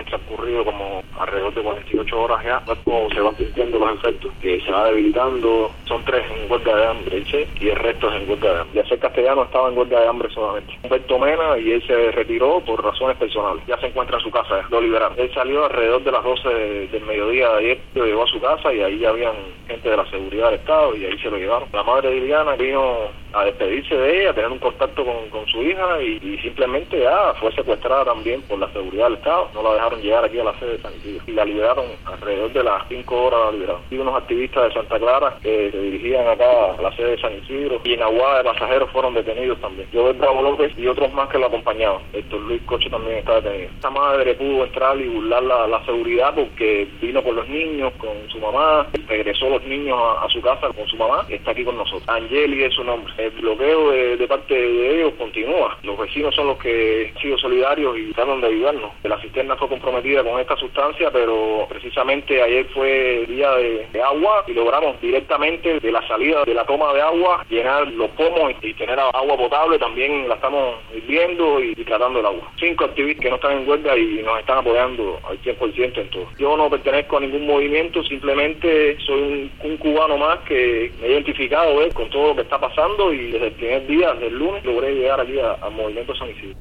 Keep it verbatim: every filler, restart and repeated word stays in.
han transcurrido como alrededor de cuarenta y ocho horas ya. El cuerpo se van sintiendo los efectos, que se va debilitando. Son tres en huelga de hambre, ¿sí? Y el resto es en huelga de hambre. Yacer Castellano estaba en huelga de hambre solamente. Humberto Mena, y él se retiró por razones personales. Ya se encuentra en su casa, ya lo liberaron. Él salió alrededor de las doce del mediodía de ayer, lo llevó a su casa y ahí ya habían gente de la seguridad del Estado y ahí se lo llevaron. La madre de Liliana vino a despedirse de ella, a tener un contacto con, con su hija y, y simplemente ya fue secuestrada también por la seguridad del Estado. No la dejaron llegar aquí a la sede de San Isidro y la liberaron alrededor de las cinco horas. La liberaron. Y unos activistas de Santa Clara que se dirigían acá a la sede de San Isidro y en Aguada de pasajeros fueron detenidos también. Yo, Bravo López y otros más que lo acompañaban. Héctor Luis Coche también está detenido. Esta madre pudo entrar y burlar la, la seguridad porque vino con los niños, con su mamá, regresó los niños a, a su casa con su mamá, está aquí con nosotros. Angeli es su nombre. El bloqueo de, de parte de ellos continúa. Los vecinos son los que han sido solidarios y tratan de ayudarnos. La cisterna fue comprometida con esta sustancia, pero precisamente ayer fue día de, de agua y logramos directamente de la salida de la toma de agua llenar los pomos y, y tener agua potable. También la estamos hirviendo y, y tratando el agua. Cinco activistas que no están en huelga y nos están apoyando al cien por ciento en todo. Yo no pertenezco a ningún movimiento, simplemente soy un, un cubano más que me he identificado ¿ves? con todo lo que está pasando y desde el primer día, desde el lunes, logré llegar aquí al Movimiento San Isidro.